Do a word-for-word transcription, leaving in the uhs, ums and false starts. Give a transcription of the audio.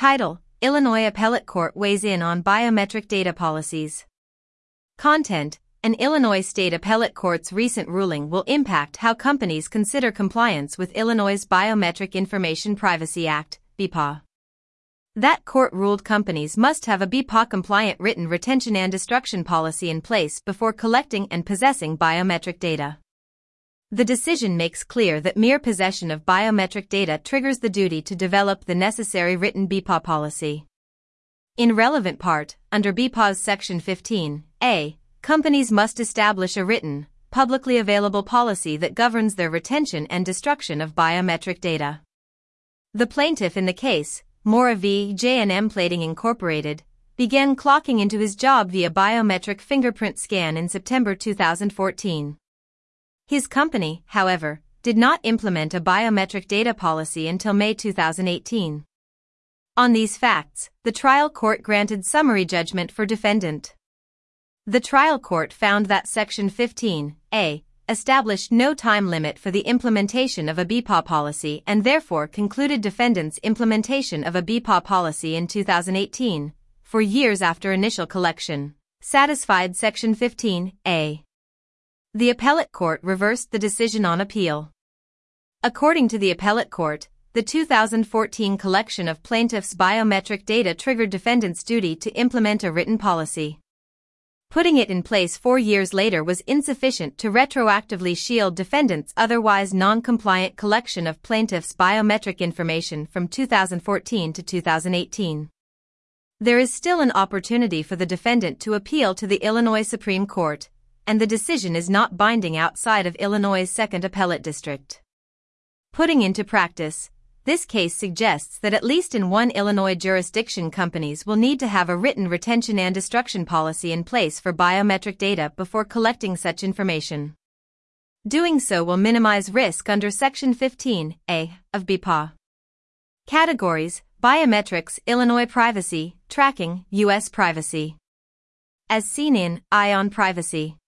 Title: Illinois Appellate Court weighs in on biometric data policies. Content: An Illinois State Appellate Court's recent ruling will impact how companies consider compliance with Illinois' Biometric Information Privacy Act, B I P A. That court ruled companies must have a B I P A-compliant written retention and destruction policy in place before collecting and possessing biometric data. The decision makes clear that mere possession of biometric data triggers the duty to develop the necessary written B I P A policy. In relevant part, under B I P A's Section fifteen A, companies must establish a written, publicly available policy that governs their retention and destruction of biometric data. The plaintiff in the case, Mora v. J and M Plating Incorporated, began clocking into his job via biometric fingerprint scan in September two thousand fourteen. His company, however, did not implement a biometric data policy until May two thousand eighteen. On these facts, the trial court granted summary judgment for defendant. The trial court found that Section fifteen A established no time limit for the implementation of a B I P A policy and therefore concluded defendant's implementation of a B I P A policy in two thousand eighteen, for years after initial collection, satisfied Section fifteen A. The appellate court reversed the decision on appeal. According to the appellate court, the two thousand fourteen collection of plaintiff's biometric data triggered defendant's duty to implement a written policy. Putting it in place four years later was insufficient to retroactively shield defendant's otherwise non-compliant collection of plaintiff's biometric information from two thousand fourteen to two thousand eighteen. There is still an opportunity for the defendant to appeal to the Illinois Supreme Court, and the decision is not binding outside of Illinois' Second Appellate District. Putting into practice, this case suggests that at least in one Illinois jurisdiction companies will need to have a written retention and destruction policy in place for biometric data before collecting such information. Doing so will minimize risk under Section fifteen A of B I P A. Categories: Biometrics, Illinois Privacy, Tracking, U S Privacy. As seen in Eye on Privacy.